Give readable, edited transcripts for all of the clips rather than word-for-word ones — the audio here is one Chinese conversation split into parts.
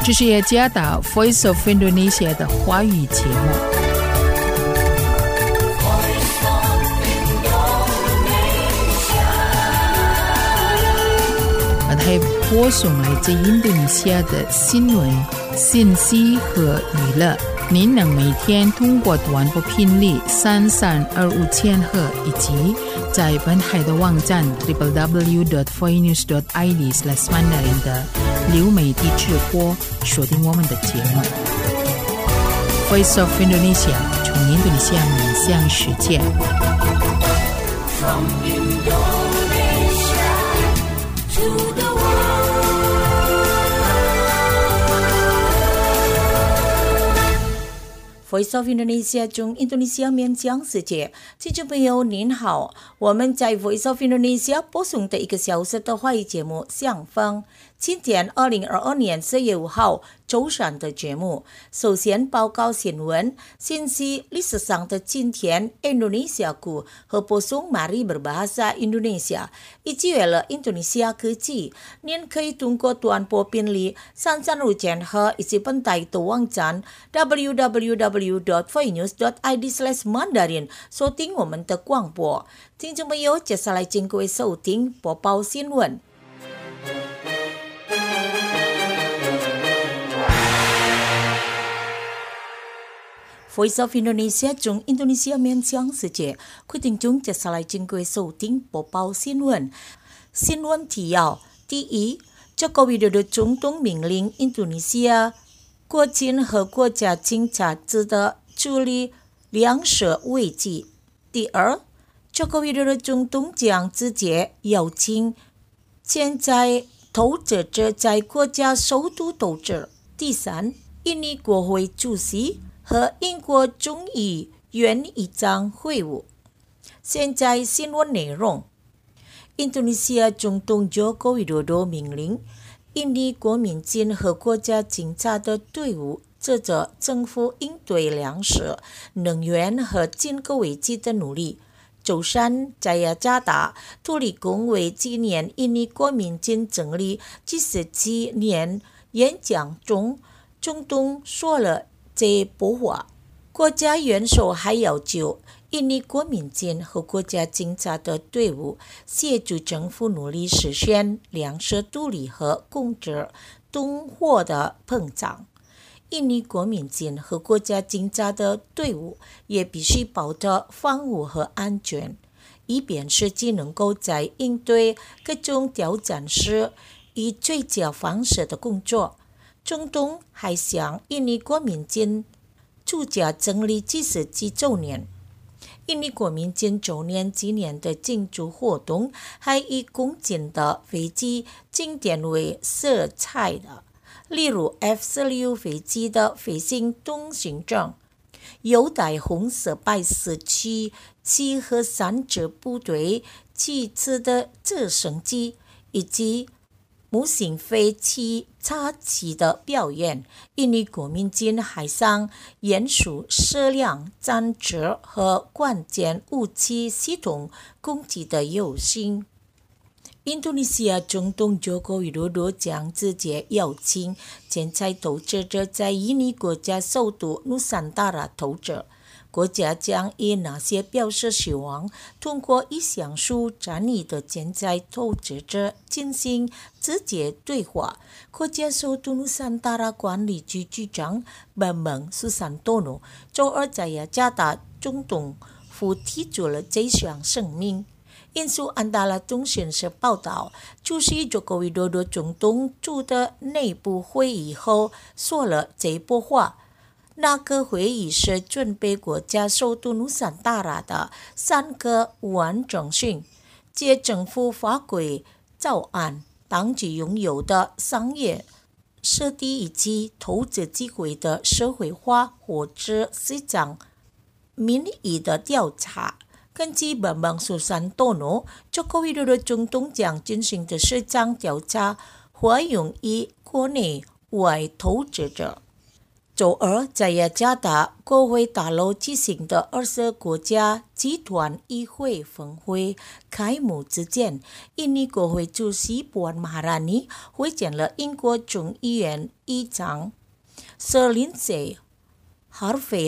这是雅加达 Voice of Indonesia 的华语节目。还播送来自印度尼西亚的新闻、信息和娱乐。您能每天通过短波频率3325千赫以及在本海的网站 www.voinews.id/mandarin 的流媒体直播锁定我们的节目。Voice of Indonesia 从印度尼西亚面向世界。From Indonesia to the Voice of Indonesia 从印度尼西亚面向世界，听众朋友您好，我们在 Voice of Indonesia 播送的1个小时的华语节目相逢。今天2022年4月5号周三的节目，首先报告新闻、信息、历史上的今天、Indonesiaku 和播送 Mari Berbahasa Indonesia 以及为了印度尼西亚科技，您可以通过短波频率335千赫以及本台的网站 www.voinews.id/mandarin 收听我们的广播。听众朋友，接下来请各位收听播报新闻。Voice of Indonesia 从印度尼西亚面向世界，各位听众接下来请各位收听播报新闻。新闻提要：第一，中国widodo总统命令印度尼西亚国境和国家警察值得处理粮食危机。第二，中国widodo总统将直接邀请潜在投资者在国家首都投资。第三，印尼国会主席和英国众议院议长会晤。现在新闻内容：印度尼西亚总统 Joko Widodo 命令印尼国民军和国家警察的队伍指责政府应对粮食、能源和经济危机的努力。周三在雅加达土地公为纪念印尼国民军成立77年演讲中，总统说了这波话。国家元首还要求印尼国民军和国家警察的队伍协助政府努力实现粮食独立和控制通货的膨胀。印尼国民军和国家警察的队伍也必须保证防务和安全，以便实际能够在应对各种挑战时以最佳方式的工作。总统还向印尼国民军祝贺成立77周年。印尼国民军周年纪念的庆祝活动还以公斤的飞机经典为色彩的，例如 F-16 飞机的飞行通行证，有带红色白色旗和3支部队旗帜的直升机，以及模型飞机插旗的表演。印尼国民军还向演出矢量战车和关键武器系统攻击的游行。印度尼西亚总统 Joko Widodo 将直接邀请潜在投资者在印尼国家首都 Nusantara 投资。国家将以那些表示希望通过意向书战役的潜在投资者进行直接对话。国家首都努桑达拉管理局局长 Bambang Susantono 周二在雅加达总统府提出了这项声明。印度安达拉通讯社报道，出席Joko Widodo总统组的内部会议后说了这波话。那个会议是准备国家首都努桑达拉的3个完整性，借政府法规草案、当局拥有的商业设地以及投资机会的社会化或者市场民意的调查。根据Bambang Susantono， Joko Widodo总统将进行的市场调查会用于国内外投资者。 周二在雅加达国会大楼举行的20国家集团议会峰会开幕之前，印尼国会主席Puan Maharani 会见了英国众议院议长 Sir Lindsay Harvey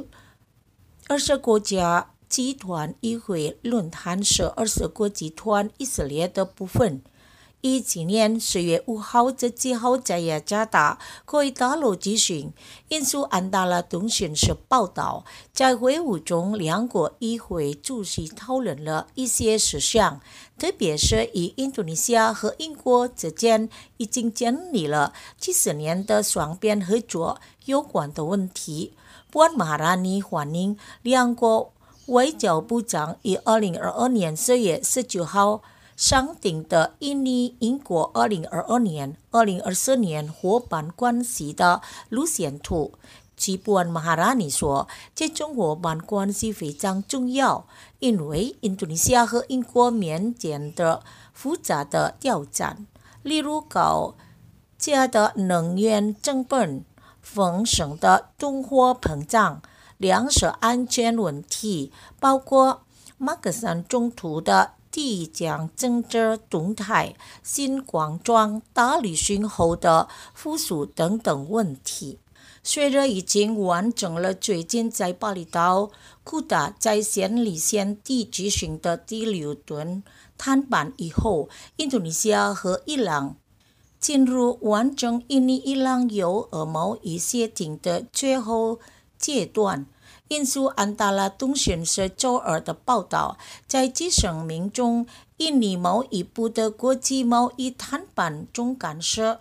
Hoyle。20国家集团议会论坛是20国集团以色列的部分。今年10月5号至7号在雅加达国会大楼举行。印度安达拉通讯社报道，在会晤中，两国议会主席讨论了一些事项，特别是与印度尼西亚和英国之间已经建立了几十年的双边合作有关的问题。Puan Maharani 欢迎两国外交部长于2022年4月19号商定的印尼英国2022年、2024年伙伴关系的路线图。Puan Maharani 说，这种伙伴关系非常重要，因为印度尼西亚和英国面临的复杂的挑战，例如高价的能源成本、丰盛的通货膨胀、粮食安全问题，包括马克山冲突的地将政治动态、新冠状大旅行后的复苏等等问题。随着已经完成了最近在巴厘岛库达在暹粒县地举行的第6轮谈判以后，印度尼西亚和伊朗进入完成印尼伊朗有俄贸易协定的最后阶段。印度安达拉通讯社周二的报道，在其声明中，印尼贸易部的国际贸易谈判总干事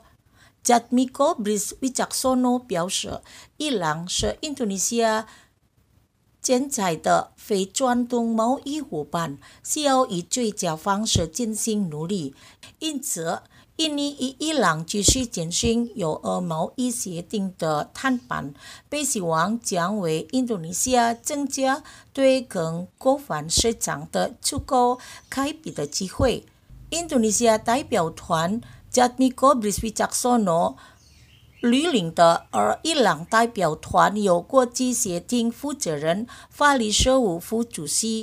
Jatmiko Briswicaksono 表示，伊朗是印度尼西亚现在的非传统贸易伙伴，需要以最佳方式进行努力。因此，印尼与伊朗继续进行有俄贸易协定的谈判，被希望将为印度尼西亚增加对更广泛市场的出口开辟的机会。印度尼西亚代表团 Jatmiko Briswicaksono 率领的，而伊朗代表团由国际协定负责人法律事务副主席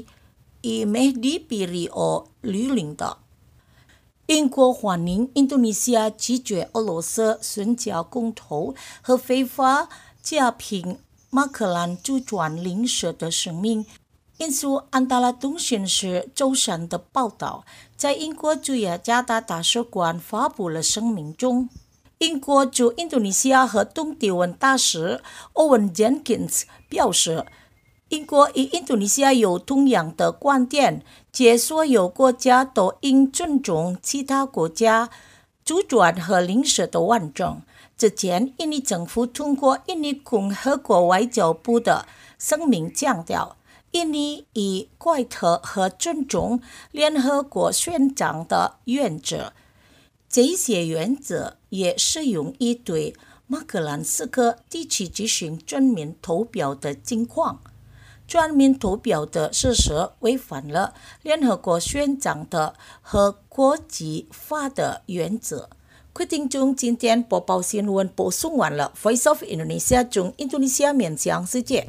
Mehdi Pirio 率领的。英国欢迎印度尼西亚拒绝俄罗斯宣教公投和非法加聘马克兰主权领事的声明。印度安达拉通讯社周三的报道，在英国驻雅加达大使馆发布了声明中，英国驻印度尼西亚和东帝汶大使 Owen Jenkins 表示，英国与印度尼西亚有同样的观点，即所有国家都应尊重其他国家主权和领事的完整。之前，印尼政府通过印尼共和国外交部的声明强调，印尼以贯彻和尊重联合国宣讲的原则，这些原则也适用于对马格兰斯克地区进行全民投票的情况。全民投票的事实违反了联合国宣讲的和国际法的原则。各位听众，今天播报新闻播送完了。Voice of Indonesia 从印度尼西亚面向世界。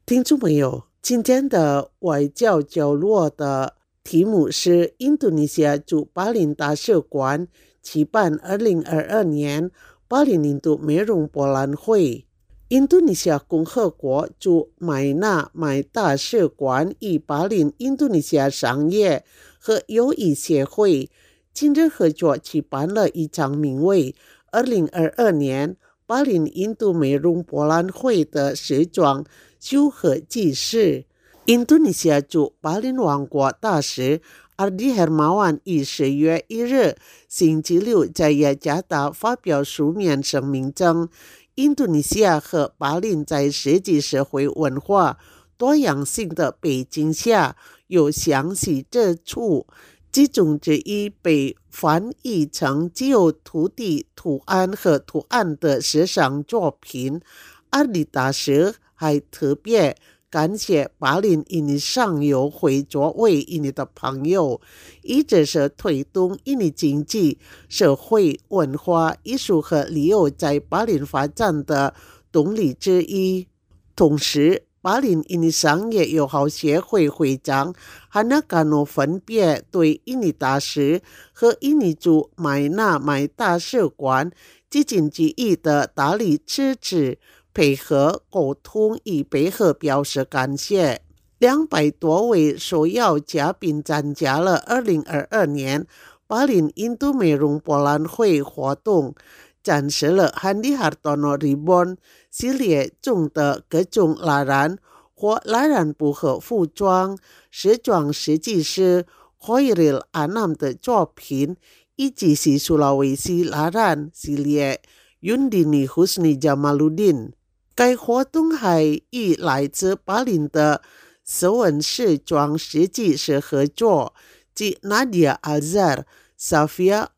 听众朋友，今天的外交角落的题目是印度尼西亚驻巴林大使馆举办2022年巴林印度美容博览会。印度尼西亚共和国驻麦纳麦大使馆与巴林印度尼西亚商业和友谊协会近日合作举办了一场名为2022年巴林印度美容博览会的时装修和祭祀。印度尼西亚驻巴林王国大使Ardi Hermawan于10月1日星期六在雅加达发表书面声明称，印度尼西亚和巴林在实际社会文化多样性的背景下有相似之处，其中之一被翻译成具有土地图案和图案的时尚作品。阿里大使还特别感谢巴林印尼商友会作为印尼的朋友，一直是推动印尼经济、社会、文化、艺术和旅游在巴林发展的动力之一。同时，巴林印尼商业友好协会会长汉纳加诺分别对印尼大使和印尼驻麦纳麦大使馆积极给予的大力支持、配合、沟通与配合表示感谢。200多位受邀嘉宾参加了2022年巴林印度美容博览会活动，展示了Handi Hartono Ribbon 系列中的各种蜡染或蜡染布和服装、时装设计师Khairil Anam 的作品，以及是苏拉维西蜡染系列 Yundini Husni Jamaluddin。该活动还与来自巴林的斯文时装设计师合作，即 Nadia Alzar、Safia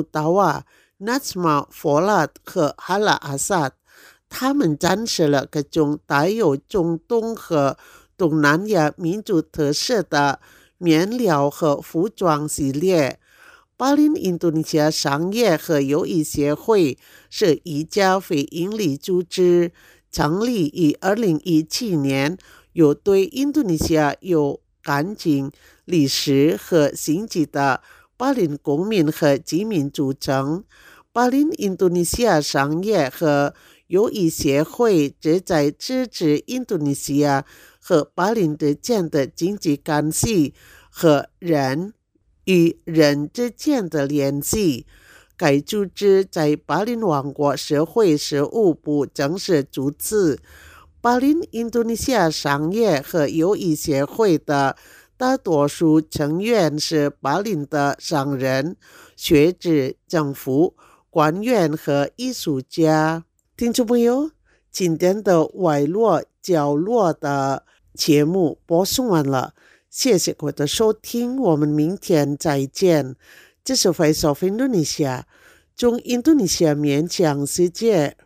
Al-Mutawa、Nazma Folat 和 Hala Asad。他们展示了各种带有中东和东南亚民族特色的面料和服装系列。巴林印度尼西亚商业和友谊协会是一家非营利组织，成立于2017年，由对印度尼西亚有干净历史和经济的巴林公民和居民组成。巴林印度尼西亚商业和友谊协会旨在支持印度尼西亚和巴林之间的经济关系和人与人之间的联系。该组织在巴林王国社会事务部正式注册。巴林印度尼西亚商业和友谊协会的大多数成员是巴林的商人、学者、政府官员和艺术家。听众朋友，今天的外落角落的节目播送完了，谢谢各位的收听，我们明天再见。这是 Voice of Indonesia， 从印度尼西亚面向世界。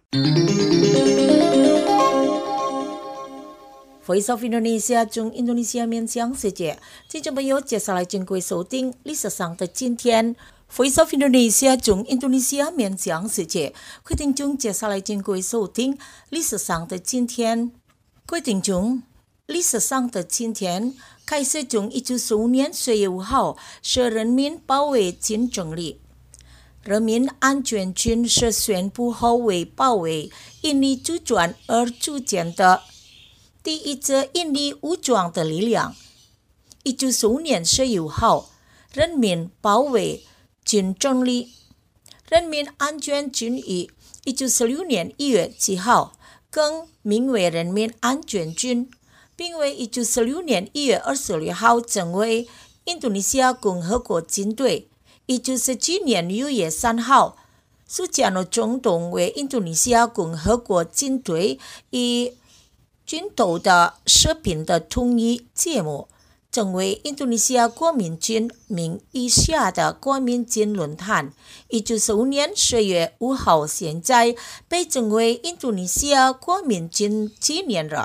Voice of Indonesia 从印度尼西亚面向世界，听众朋友，接下来请各位收听历史上的今天。Voice of Indonesia 从印度尼西亚面向世界，各位听众，接下来请各位收听历史上的今天。各位听众，历史上的今天开始从1915年10月5号是人民保卫军成立。人民安全军是宣布后为保卫印尼主权而组建的第一支印尼武装的力量。1915年10月5号，人民保卫军成立。人民安全军于1946年1月7号更名为人民安全军，并为1946年1月26号成为印度尼西亚共和国军队。1947年6月3号，苏加诺总统为印度尼西亚共和国军队与军斗的视频的统一节目，成为印度尼西亚国民军名义下的国民军论坛。1945年10月5号，现在被称为印度尼西亚国民军纪念日。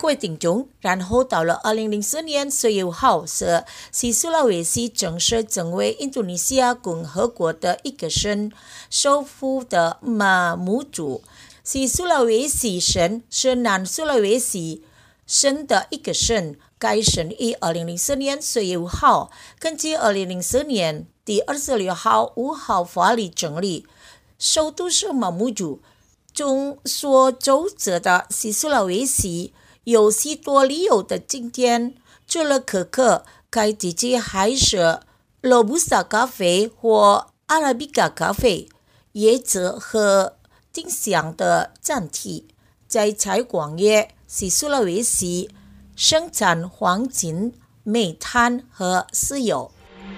各位听众，然后到了2004年4月5号是西苏拉维西正式成为印度尼西亚共和国的一个省，首府的马木祖。西苏拉维西省是南苏拉维西省的一个省，该省于2004年4月5号根据2004年第26号5号法律成立，首都是马木祖。众所周知的西苏拉维西有许多旅游的景点，除了可可，该地区还是罗布斯塔咖啡或阿拉比卡咖啡、椰子和丁香的产地。在采矿业，西苏拉维西生产黄金、煤炭和石油。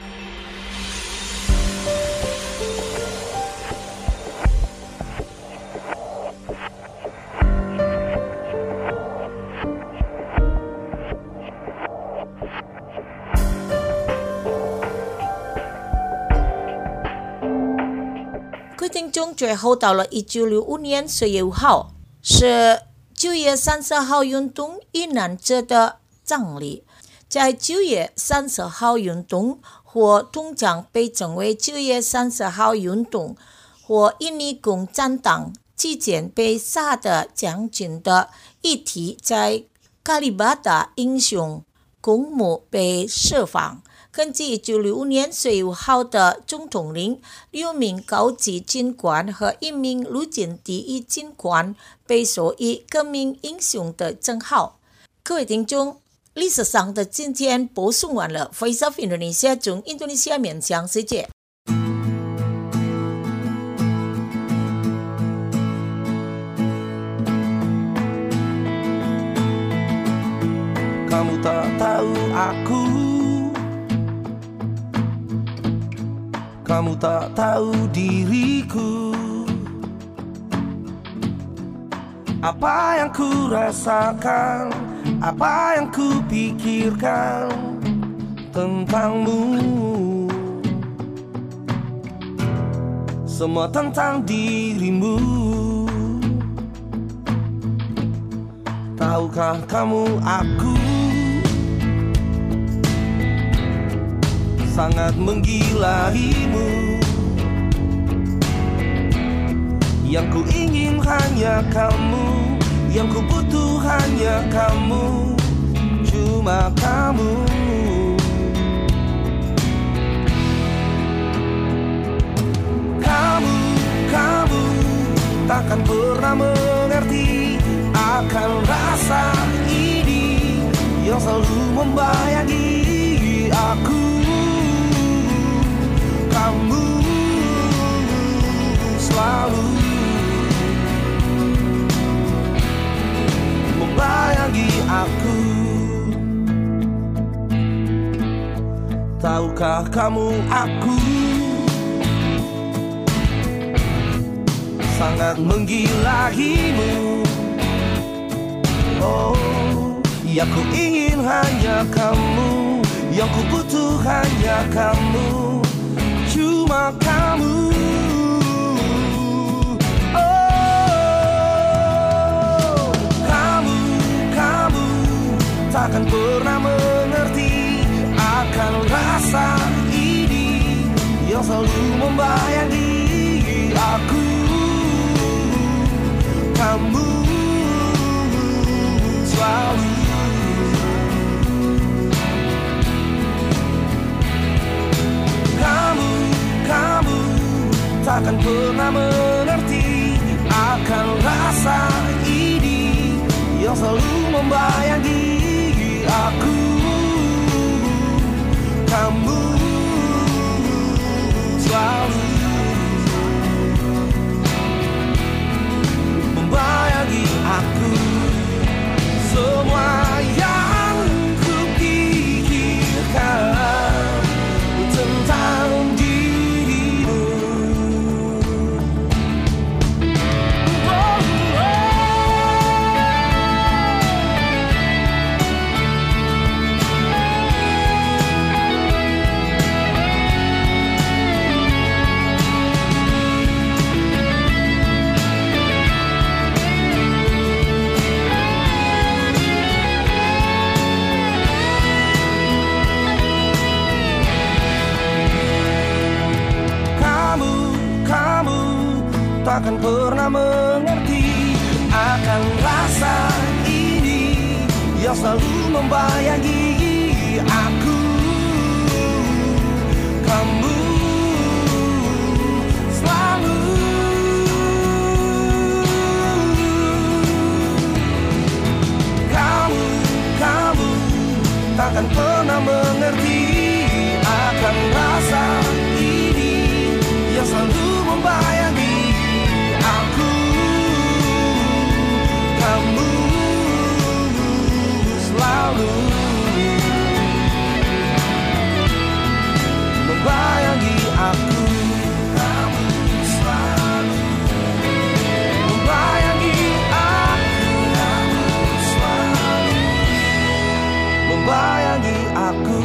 听众最后到了1965年4月5号，是9月30号运动遇难者的葬礼。在9月30号运动，或通常被称为9月30号运动，或印尼共产党期间被杀的将军的遗体在卡里巴达英雄公墓被释放。根据1965年4月5号的总统令，6名高级军官和1名陆军第一军官被授予革命英雄的称号。各位听众，历史上的今天播送完了。Voice of Indonesia 从印度尼西亚面向世界。 Kamu tak tahu aku, kamu tak tahu diriku. Apa yang ku rasakan, apa yang ku pikirkan tentangmu. Semua tentang dirimu. Tahukah kamu aku sangat menggilaimu. Yang ku ingin hanya kamu, yang ku butuh hanya kamu, cuma kamu. Kamu takkan pernah mengerti akan rasa ini yang selalu membayangi aku. Kamu selalu membayangi aku. Tahukah kamu aku sangat menggilaimu. Oh, yang ku ingin hanya kamu, yang ku butuh hanya kamu, cuma kamu. Oh, kamu takkan pernah mengerti akan rasa ini yang selalu membayangi aku. Kamu selalu kamu takkan pernah mengerti akan rasa ini yang selalu membayangi aku. Kamu selalu membayangi aku. Semua yang kupikirkan tentang dirimu. takkan pernah mengerti akan rasa ini yang selalu membayangi aku. Kamu selalu, kamu takkan pernah mengerti akan rasa ini yang selalu membayangi aku. Kamu selalu membayangi aku. Kamu selalu membayangi aku. Kamu selalu membayangi aku.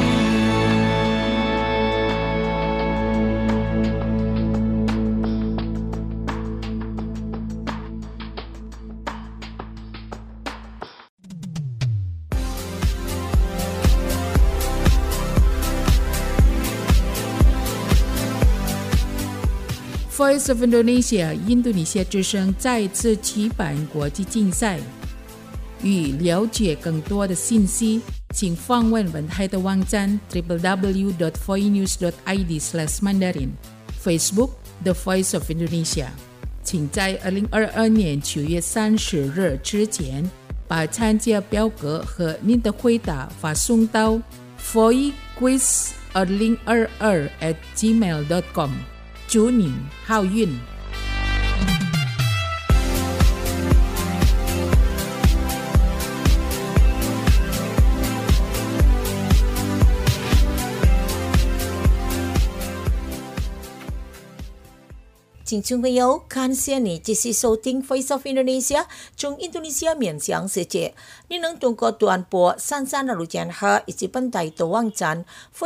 Voice of Indonesia 印度尼西亚之声再次举办国际竞赛。欲了解更多的信息，请访问文海的网站 www.voinews.id/mandarin Facebook The Voice of Indonesia。请在2022年9月30日之前把参加表格和您的回答发送到 voicequiz2022@gmail.com。祝您好运！ 听众朋友，感谢你继续收听 Voice of Indonesia 从印度尼西亚面向世界。你能通过短波33的路线和以及本台的网站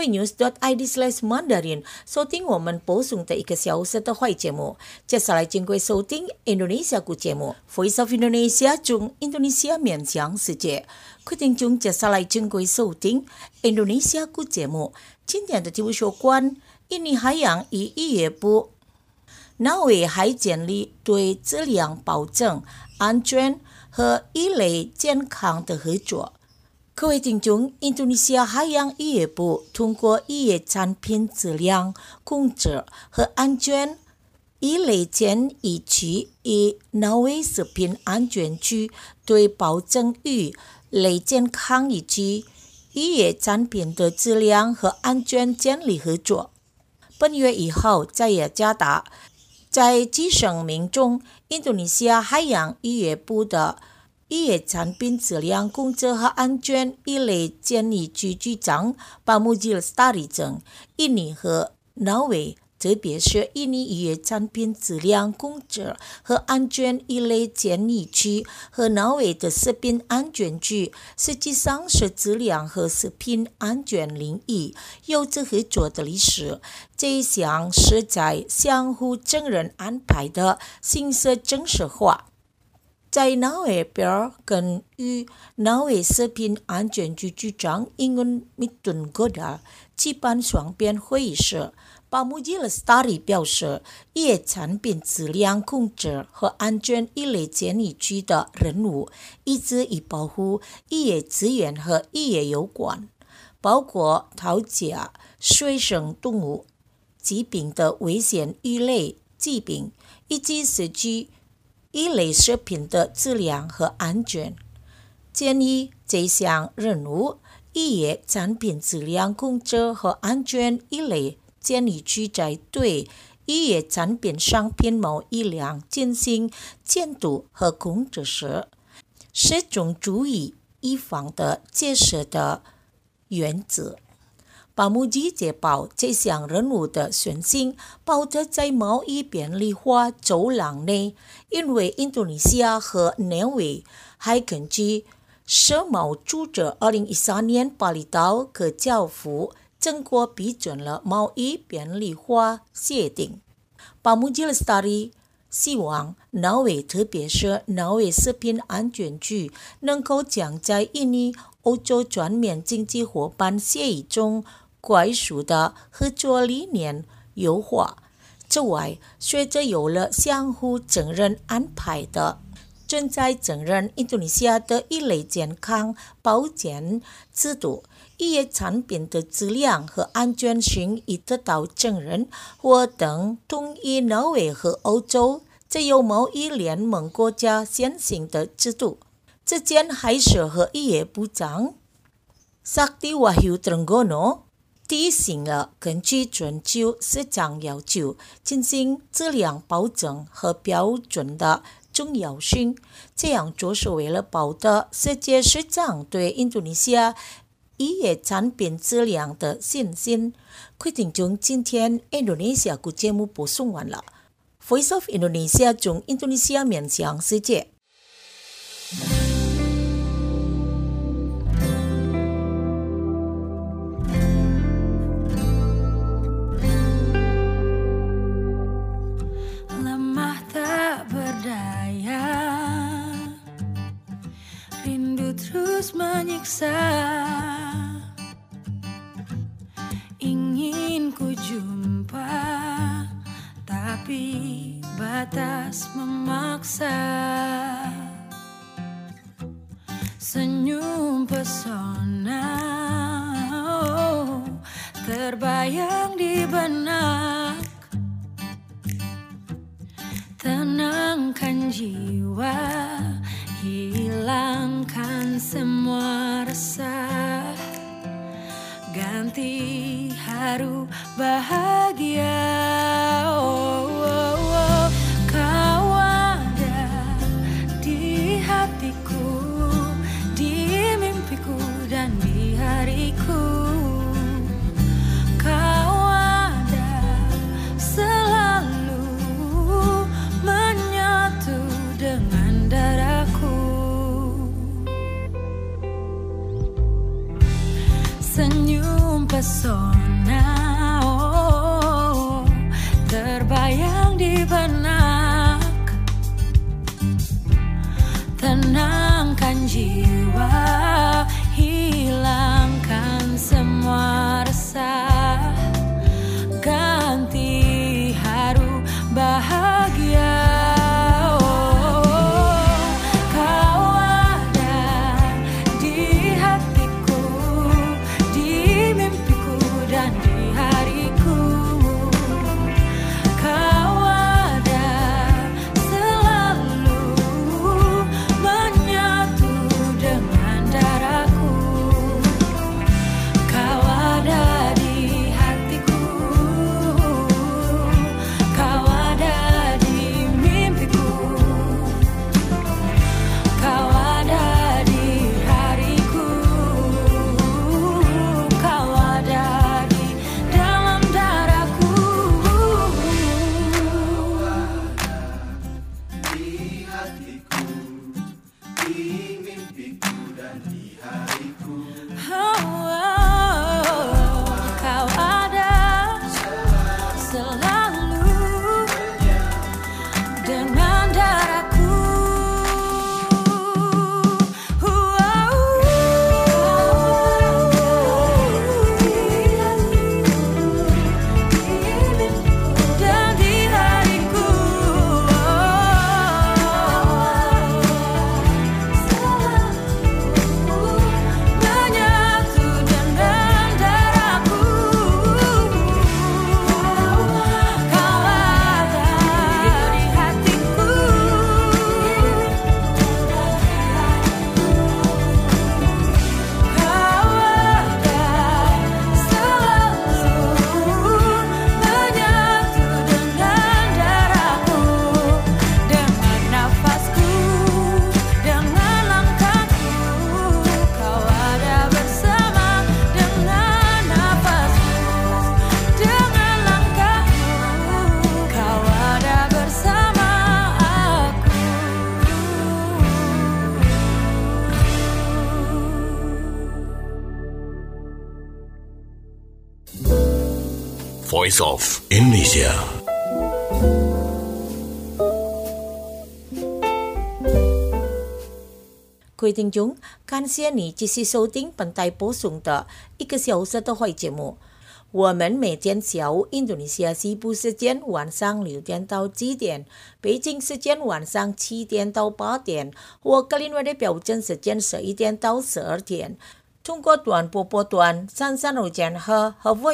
voinews.id/mandarin 收听我们播送的1个小时的会节目。接下来经过收听 Indonesia 股节目 Voice of Indonesia 从印度尼西亚面向世界。各位听众，接下来经过收听 Indonesia 股节目。今天的题目有关印尼海洋与渔业部挪威海监理对质量保证、安全和鱼类健康的合作。各位听众，印度尼西亚海洋渔业部通过渔业产品质量控制和安全鱼类检疫区与挪威食品安全局对保证鱼类健康以及渔业产品的质量和安全建立合作。本月1号在雅加达，在记声明中，印度尼西亚海洋渔业部的渔业产品质量控制和安全鱼类检疫局局长巴穆吉尔斯达里证，印尼和挪威，特别是印尼渔业产品质量控制和安全鱼类检疫区和挪威的食品安全局，实际上是质量和食品安全领域有着合作的历史。这一项是在相互承认安排的形式正式化。在挪威边跟与挪威食品安全局局长英文米顿戈达举办双边会议时，巴穆吉尔斯达里表示，渔业产品质量控制和安全鱼类检疫局的任务一直与保护渔业资源和渔业有关，包括讨价水生动物、疾病的危险鱼类疾病，以及实际鱼类食品的质量和安全。鉴于这项任务，渔业产品质量控制和安全鱼类检疫局在对渔业产品商品贸易量进行监督和控制时，始终注意一方的解释的原则。巴穆吉解报这项任务的顺性包括在贸易便利化走廊内，因为印度尼西亚和挪威还根据世贸组织2013年巴厘岛和教父正国批准了贸易便利化协定。巴穆吉尔斯达里希望挪威，特别是挪威食品安全局，能够将在印尼欧洲全面经济伙伴协议中快速的合作理念优化。 之外，随着有了相互承认安排的正在承认印度尼西亚的一类健康保健制度，医药产品的质量和安全性已得到承认，或等同意挪威和欧洲这有贸易联盟国家先行的制度。之前还是和医药部长Sakti Wahyu Trenggono提醒了根据全球市场要求进行质量保证和标准的重要性。这样做是为了保得世界市场对印度尼西亚医药产品质量的信心。各位听众，今天印度尼西亚国节目播送完了。Voice of Indonesia 从印度尼西亚面向世界。 Lemah tak berdaya, rindu terus menyiksa. Ingin ku jumpa, tapi batas memaksa. Senyum pesona terbayang di benak. Tenangkan jiwa, hilangkan semua resah. Ganti haru bahagia. Kau ada di hatiku, di mimpiku dan di hariku. Kau ada selalu menyatu dengan dadaku. Senyum pesona terbayang di benak. Tenangkan jiwa, hilangkan semua resah. Ganti haru bahagia. Kau ada di hatiku, di mimpiku dan di hariku. Kau ada selalu menyatu dengan daraku. Kau ada di hatiku, kau ada di mimpiku, kau ada di hariku, kau ada di dalam daraku. Di hatiku, di mimpiku dan di hariku. Kau ada selalu dengan daraku. Dan di hariku menyatu dengan daraku. Kau ada di hatiku, kau ada selalu menyatu dengan daraku. Dengan nafasku, dengan langkahku, kau ada bersama. Dengan nafasku, dengan langkahku, kau ada bersama aku. Voice of Indonesia. 各位听众，感谢你继续收听本台播送的1个小时的会节目。 我们每天下午印度尼西亚西部时间晚上6点到7点，北京时间晚上7点到8点，或格林威的标准时间11点到12点。通过短波波段33和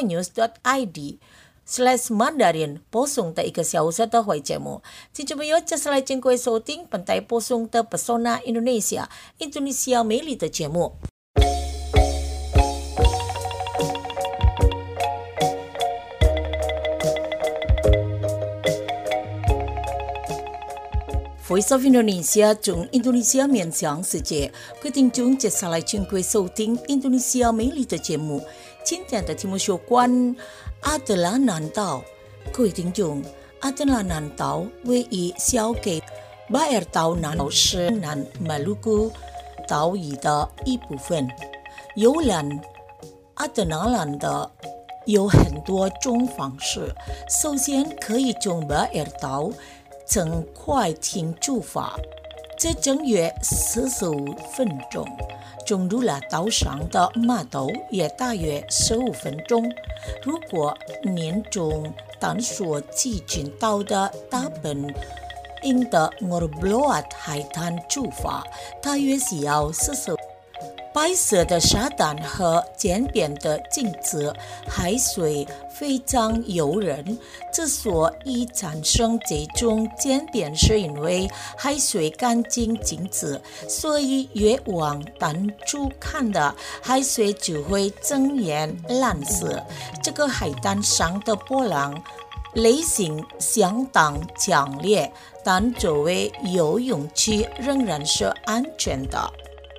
hawaii.news.id/Mandarin 播送的1个小时的会节目。听众朋友，接下来请各位收听本台播送的 Pesona Indonesia 印度尼西亚美丽的节目。Voice of Indonesia 从印度尼西亚面向世界，各位听众接下来请各位收听印度尼西亚美丽的节目。今天的题目有关阿德拉南岛。各位听众，阿德拉南岛位于小给巴尔岛南岛是南马鲁古岛屿的一部分。游览阿德拉南岛有很多种方式，首先可以从巴尔岛乘快艇出发，这整约45分钟。中途了岛上的码头也大约15分钟。如果您从探索基群岛的大本营的Morbloat海滩出发，大约需要40白色的沙滩和简便的镜子，海水非常诱人。之所以产生这种简便，是因为海水干净镜子，所以越往淡处看的海水就会增颜蓝色。这个海滩上的波浪类型相当强烈，但作为游泳区仍然是安全的。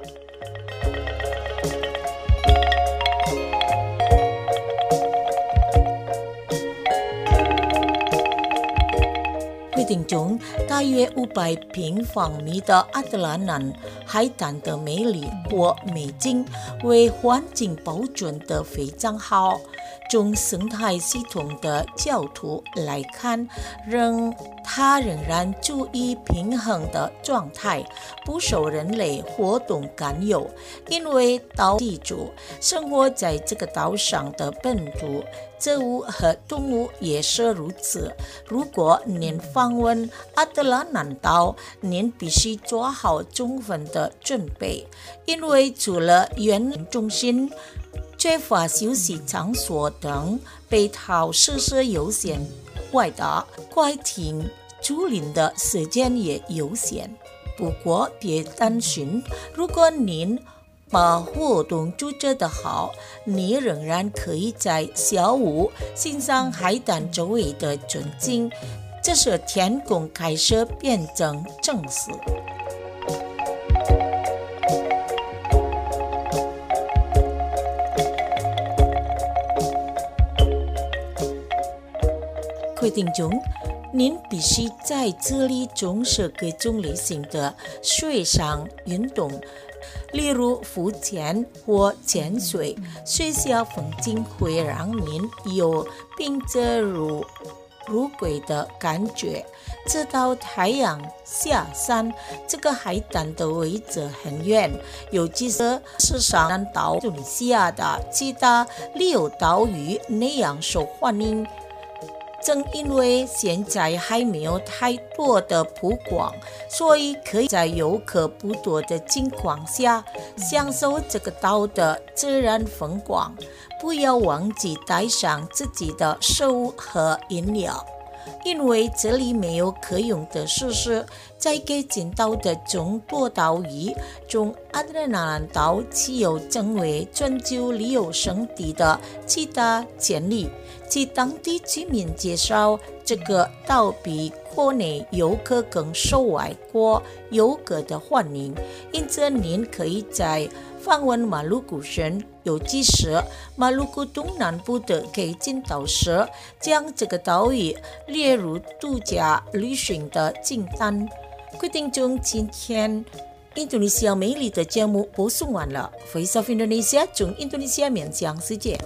定中大约500平方米的阿德拉南海滩的美丽或美景为环境保存得非常好。从生态系统的角度来看，它仍然处于平衡的状态，不受人类活动干扰。因为岛地主生活在这个岛上的本土植物和动物也是如此。如果您访问阿德拉南岛，您必须做好充分的准备，因为除了园中心缺乏休息场所等配套设施有限外的快艇租赁的时间也有限。不过别担心，如果您把活动组织得好，你仍然可以在下午欣赏海滩周围的风景。这是天空开始变成正式。各位听众，您必须在这里从事各种类型的水上运动，例如浮潜或潜水。水下风景会让您有宾至如归的感觉。直到太阳下山，这个海滩的位置很远，尤其是世上南岛印度尼西亚的其他旅游岛屿那样受欢迎。正因为现在还没有太多的曝光，所以可以在游客不多的情况下享受这个岛的自然风光。不要忘记带上自己的食物和饮料，因为这里没有可用的设施。在该群岛的众多岛屿中，阿德拉南岛具有成为全球旅游胜地的其他潜力。据当地居民介绍，这个岛比国内游客更受外国游客的欢迎，因此您可以在访问马鲁古时，尤其是马鲁古东南部的该群岛时，将这个岛屿列入度假旅行的清单。各位听众，今天印度尼西亚美丽的节目播送完了。Voice of Indonesia 从印度尼西亚面向世界。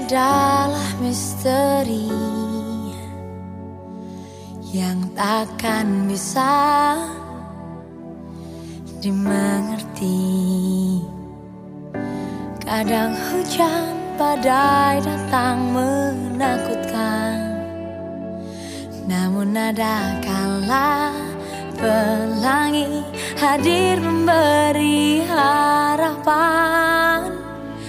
adalah misteri yang takkan bisa dimengerti. Kadang hujan badai datang menakutkan, namun ada kala pelangi hadir memberi harapan.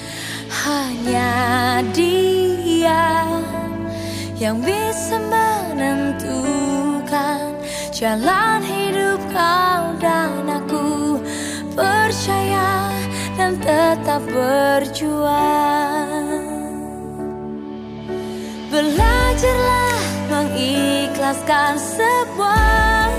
Hanya Dia yang bisa menentukan jalan hidup kau dan aku. Percaya dan tetap berjuang. Belajarlah mengikhlaskan sebuah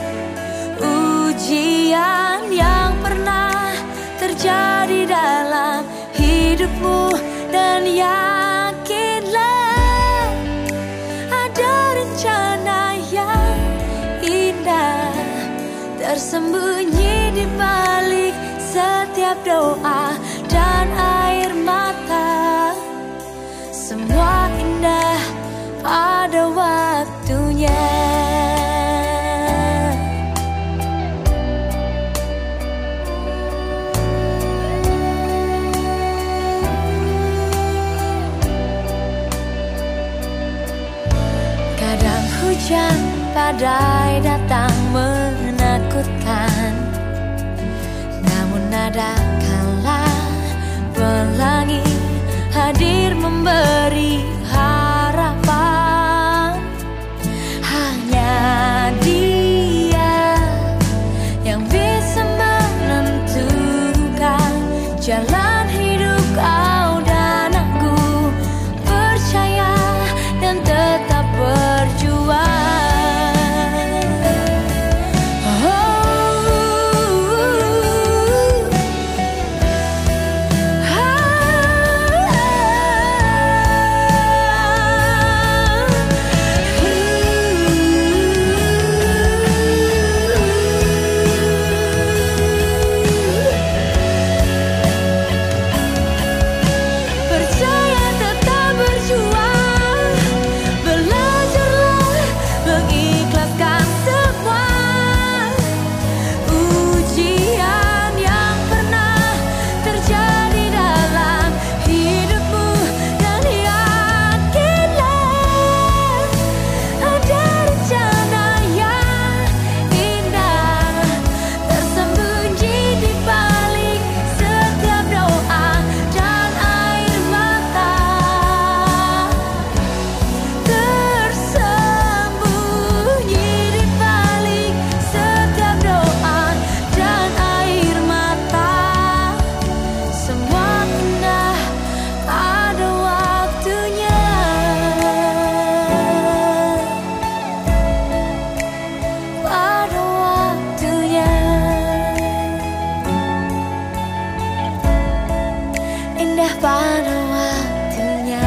ujian yang pernah terjadi dalam hidupmu, dan yakinlah ada rencana yang indah tersembunyi di balik setiap doa dan air mata. Semua indah pada waktunya. Kadang hujan badai datang menakutkan, namun ada kala pelangi hadir memberi harapan. Hanya Dia yang bisa menentukan jalan hidup kau dan aku. Percaya dan tetap berjuang. Pada waktunya.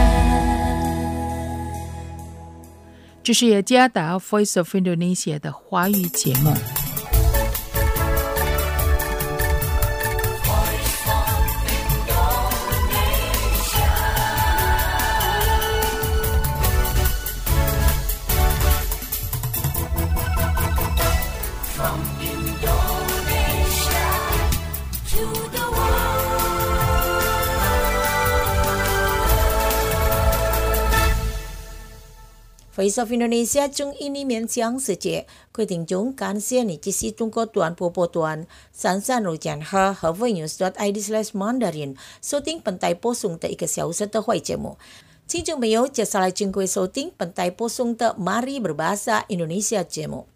这是雅加达 Voice of Indonesia 的华语节目。 Voice of Indonesia 中印尼勉强世界，各位听众感谢你继续通过短波波段33.2和 VNews.id/Mandarin 收听本台播送的1个小时的华语节目。听众朋友，接下来请各位收听本台播送的 Mari Berbahasa Indonesia 节目。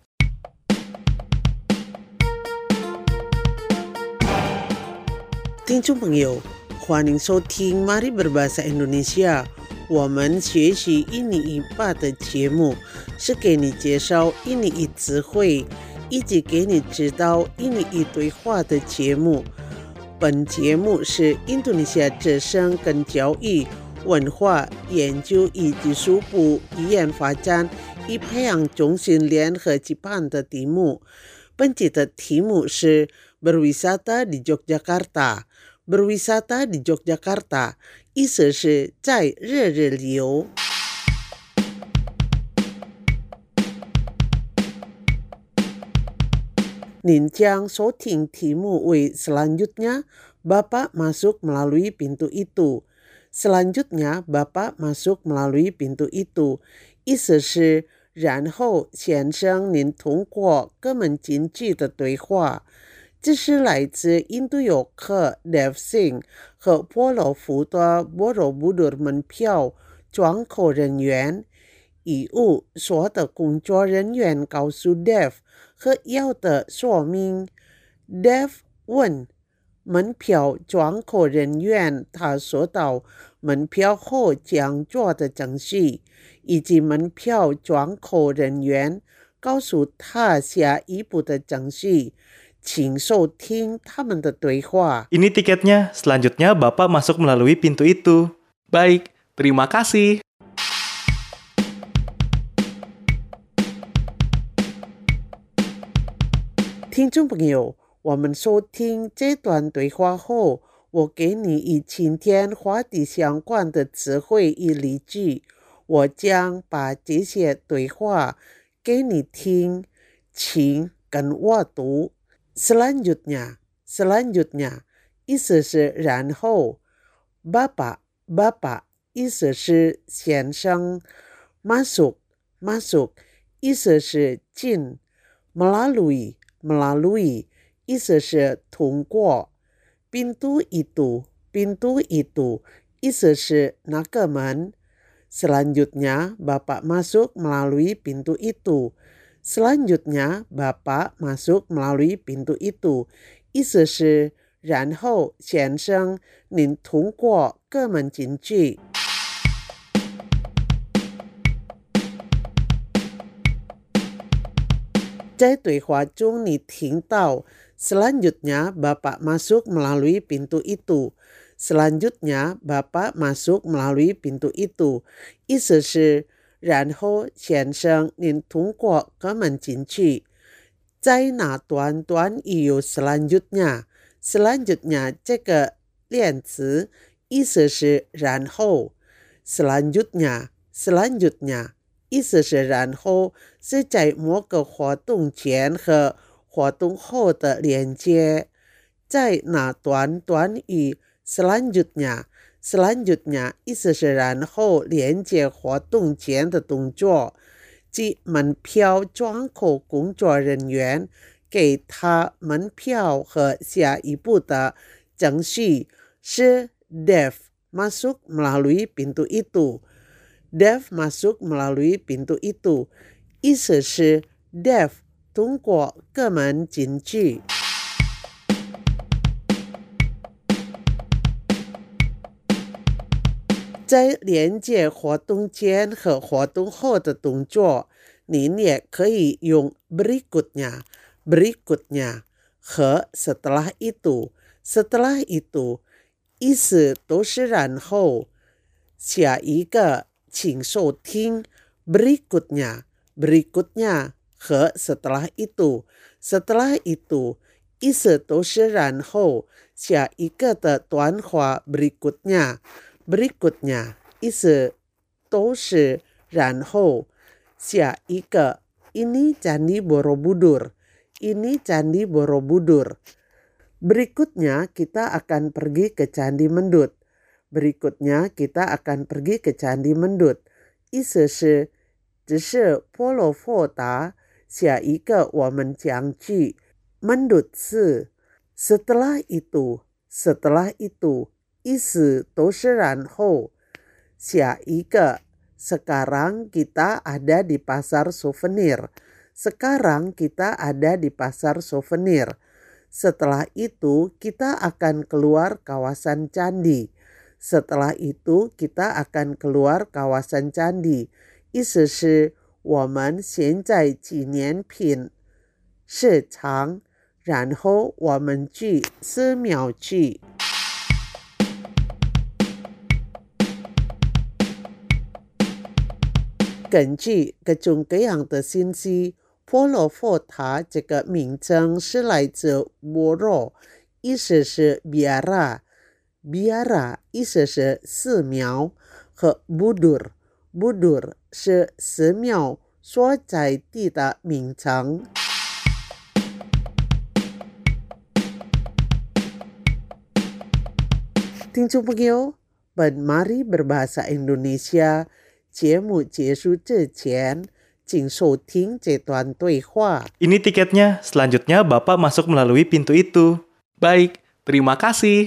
听众朋友，欢迎收听 Mari Berbahasa Indonesia。我们学习印尼语吧的节目是给你介绍印尼语词汇，以及给你指导印尼语对话的节目。本节目是印度尼西亚之声跟教育、文化研究与技术部语言发展与培养中心联合举办的题目。本节的题目是 Berwisata di Yogyakarta。Berwisata di Yogyakarta， 意思是在热日流。您将收听题目为 Selanjutnya Bapak masuk melalui pintu itu. Selanjutnya Bapak masuk melalui pintu itu. 意思是然后先生您通过各门进去的对话。这是来自印度游客 Dev Singh 和波罗夫的 Borobudur 门票转口人员。遗物所的工作人员告诉 Dev 和要的说明。Dev 问门票转口人员他收到门票后将做的程序，以及门票转口人员告诉他下一步的程序。请收听他们的对话。 Ini tiketnya, selanjutnya Bapak masuk melalui pintu itu. Baik, terima kasih. 听众朋友，我们收听这段对话后，我给你与今天话题相关的词汇与例句，我将把这些对话给你听，请跟我读。Selanjutnya 意思是然后。Bapak 意思是先生。Masuk 意思是进。Melalui 意思是通过。Pintu itu 意思是那个门。Selanjutnya Bapak masuk melalui pintu itu. Selanjutnya Bapak masuk melalui pintu itu. 意思是然后先生您通过各门进去。在对话中你听到 Selanjutnya Bapak masuk melalui pintu itu. Selanjutnya Bapak masuk melalui pintu itu. 意思是然后先生您通过各门进去。在那段短语有 Selanjutnya 这个连词意思是然后。Selanjutnya 意思是然后，是在某个活动前和活动后的连接。在那段短语 Selanjutnya 意思是然后连接活动前的动作，即门票转口工作人员给他门票和下一步的程序是 Dev masuk melalui pintu itu. Dev masuk melalui pintu itu. 意思是 Dev 通过各门进去。在连接活动前和活动后的动作，您也可以用 berikutnya 和 setelah itu 意思都是然后。下一个请收听 berikutnya 和 setelah itu 意思都是然后。下一个的短话 berikutnya 意思都是然后。下一个 ini Candi Borobudur berikutnya kita akan pergi ke Candi Mendut. 意思是只是波罗佛达，下一个我们将去 Mendut 寺。setelah itu 意思都是然后。下一个 sekarang kita ada di pasar souvenir. Setelah itu kita akan keluar kawasan candi. 意思是我们现在纪念品市场，然后我们去寺庙去。根据各种各样的信息，波罗佛塔这个名称是来自波罗，意思是 biara， biara 意思是寺庙和 budur 是寺庙所在地的名称。听众朋友，本Mari Berbahasa Indonesia 节目结束之前，请收听这段对话。 Ini tiketnya, selanjutnya Bapak masuk melalui pintu itu. Baik, terima kasih.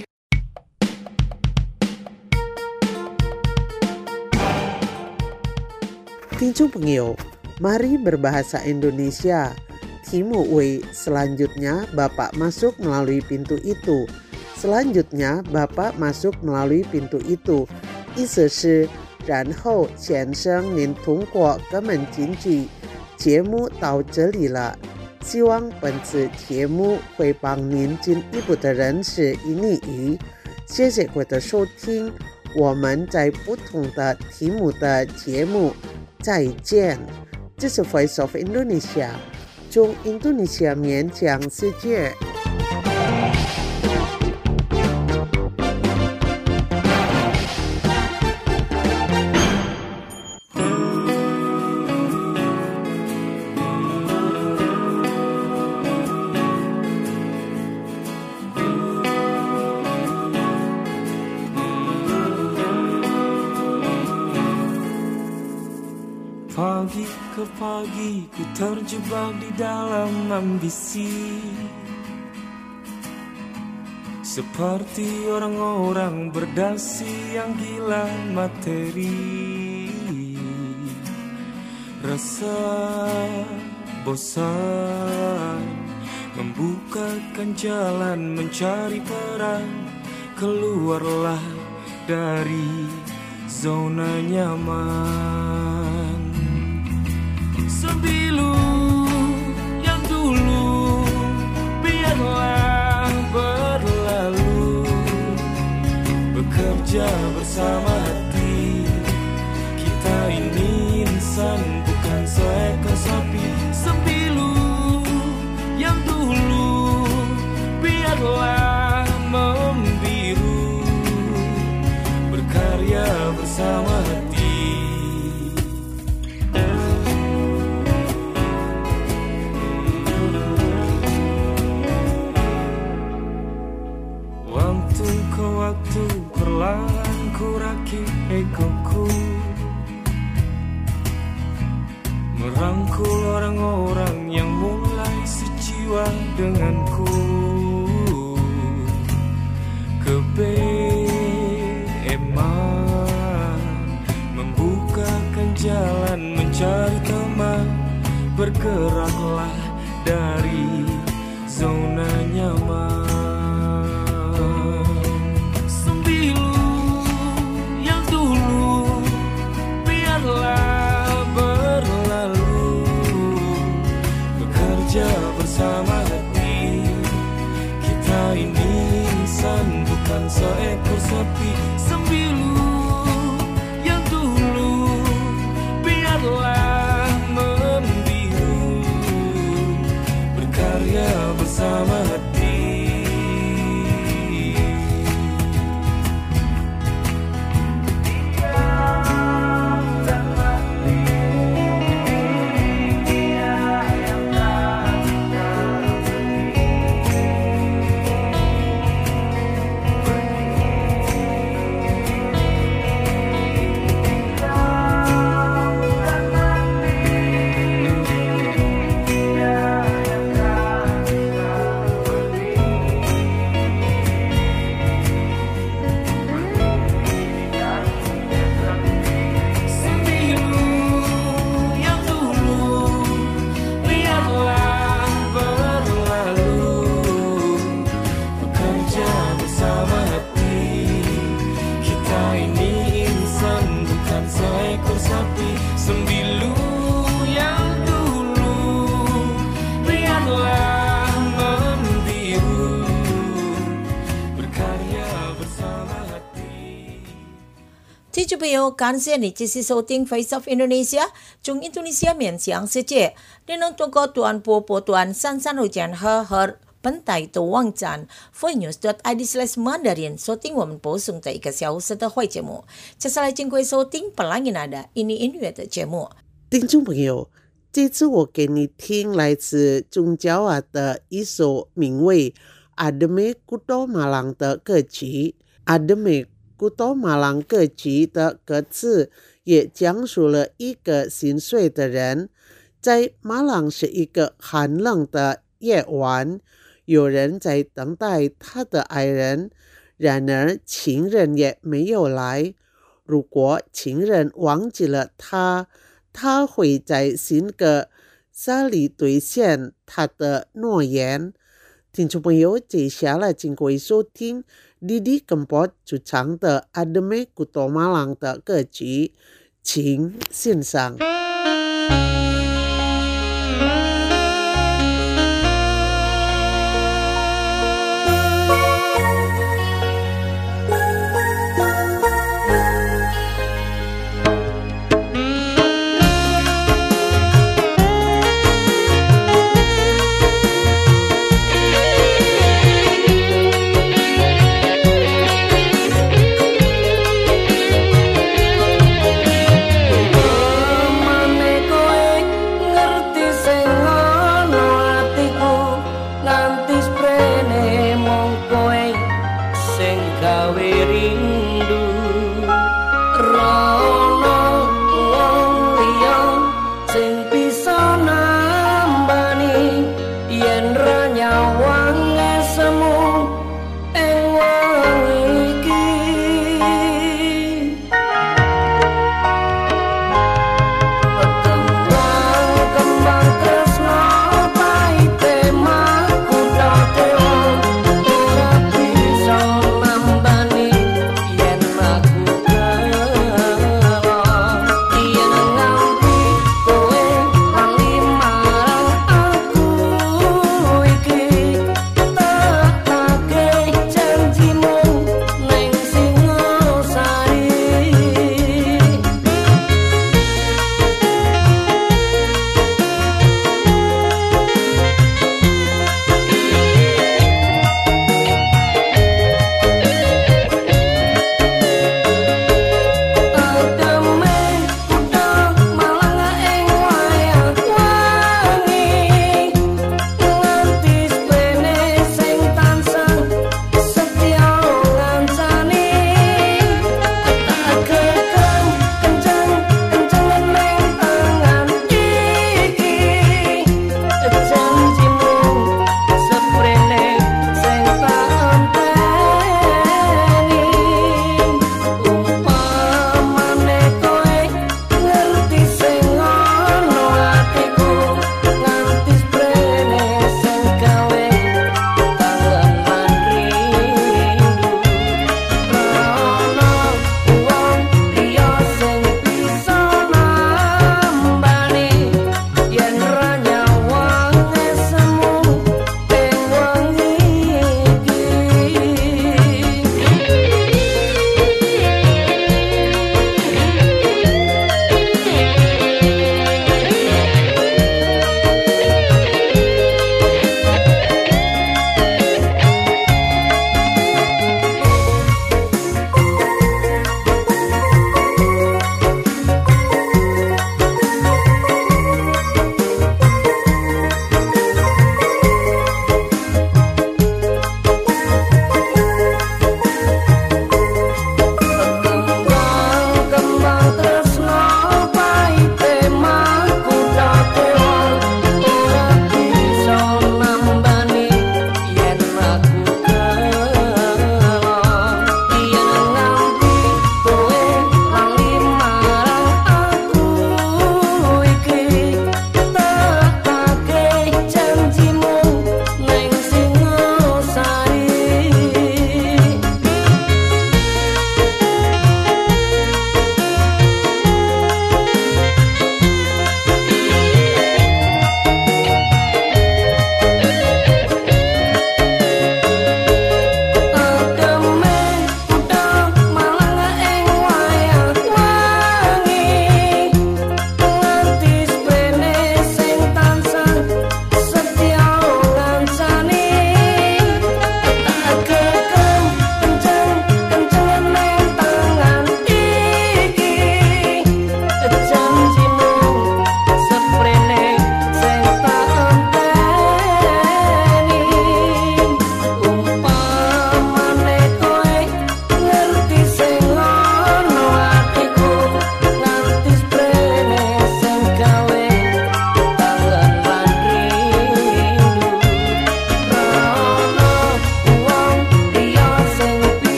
听众朋友，Mari Berbahasa Indonesia 题目为 selanjutnya Bapak masuk melalui pintu itu. Selanjutnya Bapak masuk melalui pintu itu 意思是然后先生您通过根门进去。节目到这里了，希望本次节目会帮您进一步的认识印尼语。谢谢各位的收听，我们在不同的题目的节目再见。这是 Voice of Indonesia 中印度尼西亚面向世界。 Pagi ke pagi ku terjebak di dalam ambisi, seperti orang-orang berdasi yang gila materi. Rasa bosan membukakan jalan mencari peran, keluarlah dari zona nyaman. Sembilu yang dulu biarlah berlalu, bekerja bersama hati. Kita ini insan bukan seekor sapi. Sembilu yang dulu biarlah membiru, berkarya bersama hati. Waktu perlahan ku rakit egoku, merangkul orang-orang yang mulai sejiwa denganku. Kebeeman membukakan jalan mencari teman, bergeraklah dari zona nyaman. Bersama hati, kita ini insan bukan seekor sapi. Sembilu yang dulu biarlah membiru, berkarya bersama hati. 听众朋友，感谢你继续收听 Voice of Indonesia 中印度尼西亚面向世界。你能通过短波波段33.2和本台的网站 voinews.id/Mandarin 收听我们播送的1个小时的会节目。接下来经过收听本来的印尼音乐的节目。 听众朋友，这次我给你听来自中焦瓦的一首名为 Ademe Kuto Malang 的歌曲。Ademe Kuto Malang 歌曲的歌词也讲述了一个心碎的人，在马朗是一个寒冷的夜晚，有人在等待他的爱人，然而情人也没有来。如果情人忘记了他会在新歌里兑现他的诺言。听众朋友，接下来经过收听 Didi Kempot 主唱的 Ademe Kuto Malang 的歌曲，请欣赏。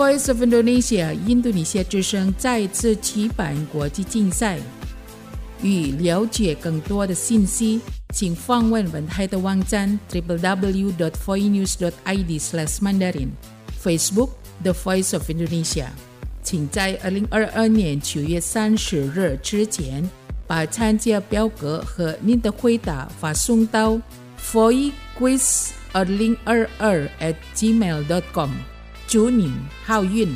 Voice of Indonesia 印度尼西亚之声再次举办国际竞赛。欲了解更多的信息，请访问文台的网站 www.voinews.id/mandarin Facebook The Voice of Indonesia。请在2022年9月30日之前把参加表格和您的回答发送到 voicequiz2022@gmail.com。祝您好运！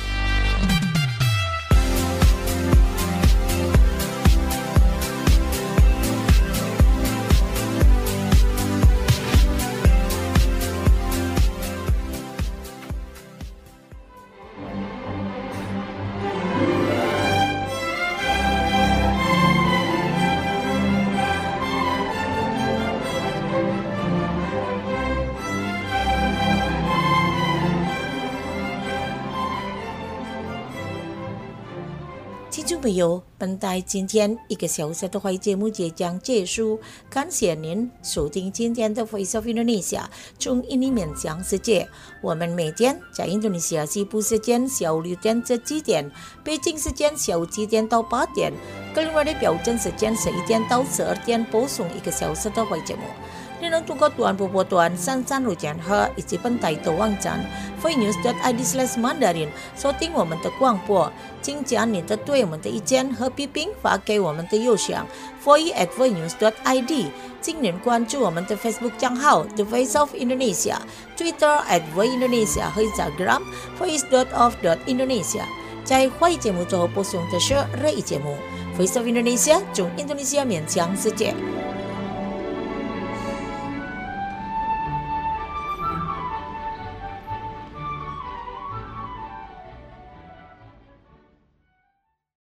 听众朋友，本台今天1个小时的华语节目即将结束，感谢您收听今天的 Voice of Indonesia 从印尼面向世界。我们每天在印度尼西亚西部时间下午6点至7点，北京时间下午7点到8点，格林威治标准时间11点到12点播送1个小时的华语节目。你能通过短波段33路线和以及本台的网站 voinews.id/mandarin 收听我们的广播。请将你的对我们的意见和批评发给我们的邮箱 voice@voinews.id。请您关注我们的 Facebook 账号 The Voice of Indonesia、 Twitter @voindonesia 和 Instagram voice.of.indonesia。在华语节目最后播送的是日语节目 Voice of Indonesia 从印度尼西亚面向世界。